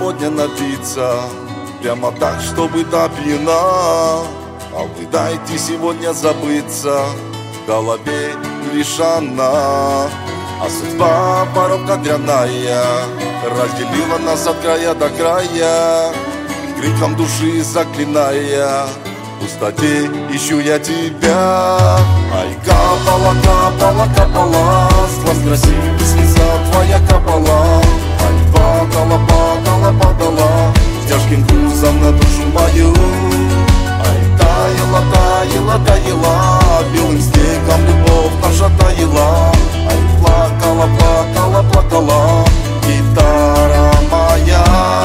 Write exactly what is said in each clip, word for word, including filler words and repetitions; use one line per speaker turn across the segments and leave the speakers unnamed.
сегодня напиться, прямо так, чтобы до пьяна. А вы дайте сегодня забыться, в голове лишь она. А судьба воровка дрянная разделила нас от края до края, криком души заклиная, в пустоте ищу я тебя. Ай, капала, капала, капала, с глаз красивый слеза твоя капала. Ай, падала, падала, падала, с тяжким грузом на душу мою. Ай, таяла, таяла, таяла, белым снегом любовь наша таяла. Ай, плакала, плакала, плакала гитара моя.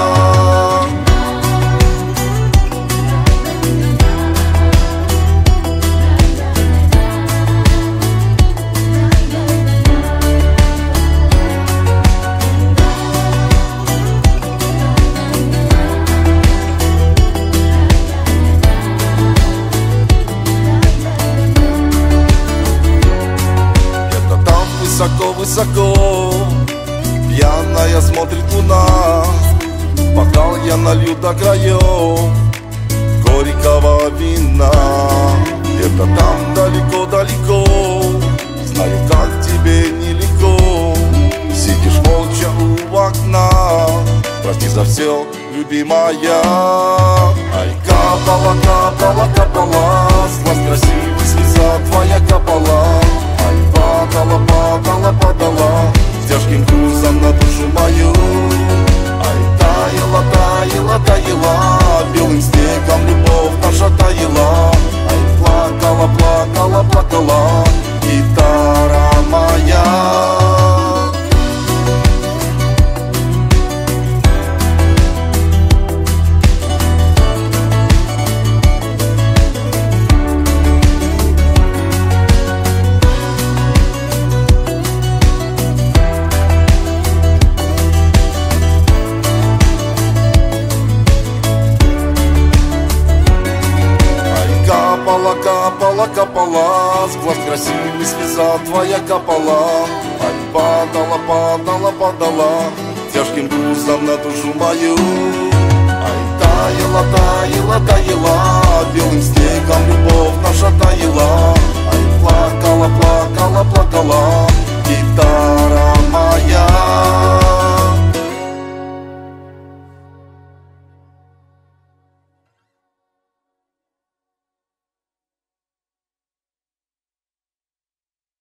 Высоко-высоко пьяная смотрит луна, бокал я налью до краев горького вина. Где-то там далеко-далеко, знаю, как тебе нелегко, сидишь молча у окна. Прости за все, любимая. Ай, капала, капала, капала, с глаз красивый слеза твоя капала. Ай, падала, падала, падала, с тяжким грузом на душу мою. Ай, таяла, таяла, таяла, белым снегом любовь наша таяла. Ай, плакала, плакала, плакала гитара моя. Капала, капала, капала, с глаз красивый слеза твоя капала. Ай, падала, падала, падала, тяжким грузом на душу мою. Ай, таяла, таяла, таяла, белым снегом любовь наша таяла.